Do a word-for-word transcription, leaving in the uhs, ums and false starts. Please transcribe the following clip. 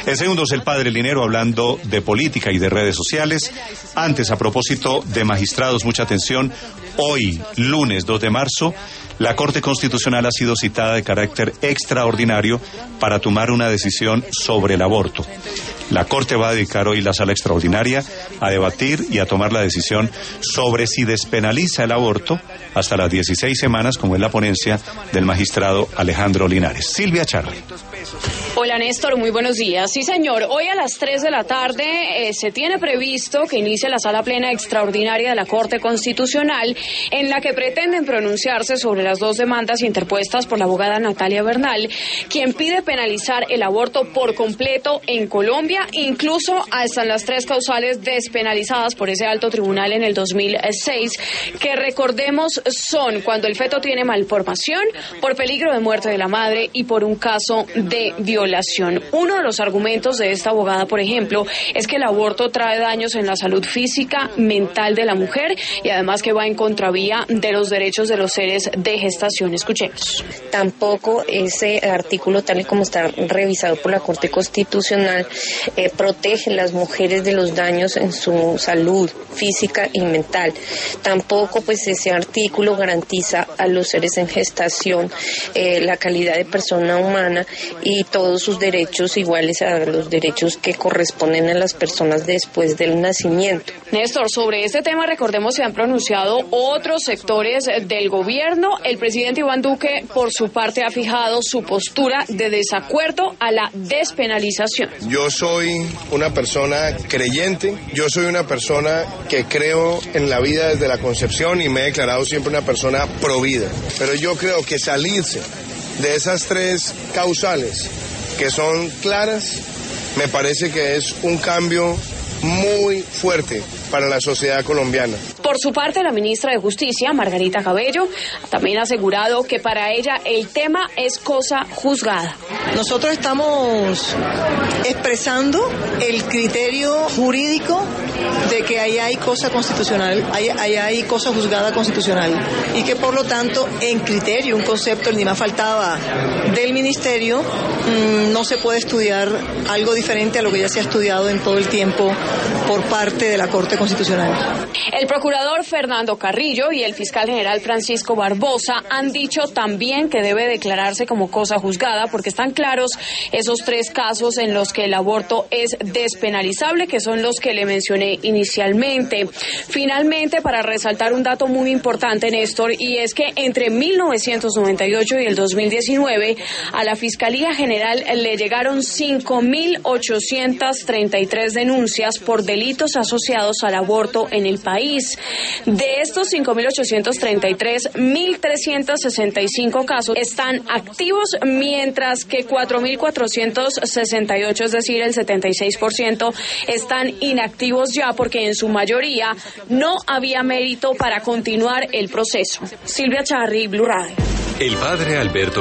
El segundo es el padre Linero hablando de política y de redes sociales. Antes, a propósito de magistrados, mucha atención. Hoy, lunes dos de marzo, la Corte Constitucional ha sido citada de carácter extraordinario para tomar una decisión sobre el aborto. La Corte va a dedicar hoy la sala extraordinaria a debatir y a tomar la decisión sobre si despenaliza el aborto hasta las dieciséis semanas, como es la ponencia del magistrado Alejandro Linares. Silvia Charri. Hola Néstor, muy buenos días. Sí señor, hoy a las tres de la tarde eh, se tiene previsto que inicie la sala plena extraordinaria de la Corte Constitucional, en la que pretenden pronunciarse sobre las dos demandas interpuestas por la abogada Natalia Bernal, quien pide penalizar el aborto por completo en Colombia, incluso hasta las tres causales despenalizadas por ese alto tribunal en el dos mil seis, que recordemos son cuando el feto tiene malformación, por peligro de muerte de la madre y por un caso de violación. Uno de los argumentos de esta abogada, por ejemplo, es que el aborto trae daños en la salud física, mental de la mujer y además que va en contravía de los derechos de los seres de gestación. Escuchemos. Tampoco ese artículo, tal y como está revisado por la Corte Constitucional, eh, protege a las mujeres de los daños en su salud física y mental. Tampoco pues ese artículo garantiza a los seres en gestación eh, la calidad de persona humana y todos sus derechos iguales a los derechos que corresponden a las personas después del nacimiento. Néstor, sobre este tema recordemos se han pronunciado otros sectores del gobierno. El presidente Iván Duque, por su parte, ha fijado su postura de desacuerdo a la despenalización. Yo soy una persona creyente, yo soy una persona que creo en la vida desde la concepción y me he declarado siempre una persona pro vida. Pero yo creo que salirse de esas tres causales que son claras, me parece que es un cambio muy fuerte para la sociedad colombiana. Por su parte, la ministra de Justicia, Margarita Cabello, también ha asegurado que para ella el tema es cosa juzgada. Nosotros estamos expresando el criterio jurídico de que ahí hay cosa constitucional, ahí, ahí hay cosa juzgada constitucional y que por lo tanto en criterio, un concepto ni más faltaba del ministerio, mmm, no se puede estudiar algo diferente a lo que ya se ha estudiado en todo el tiempo por parte de la Corte Constitucional. El procurador Fernando Carrillo y el fiscal general Francisco Barbosa han dicho también que debe declararse como cosa juzgada porque están claros esos tres casos en los que el aborto es despenalizable, que son los que le mencioné inicialmente. Finalmente, para resaltar un dato muy importante, Néstor, y es que entre mil novecientos noventa y ocho y el dos mil diecinueve a la Fiscalía General le llegaron cinco mil ochocientas treinta y tres denuncias por delitos asociados al aborto en el país. De estos cinco mil ochocientos treinta y tres, mil trescientos sesenta y cinco casos están activos, mientras que cuatro mil cuatrocientos sesenta y ocho, es decir, el setenta y seis por ciento, están inactivos ya porque en su mayoría no había mérito para continuar el proceso. Silvia Charri, Blue Radio. El padre Alberto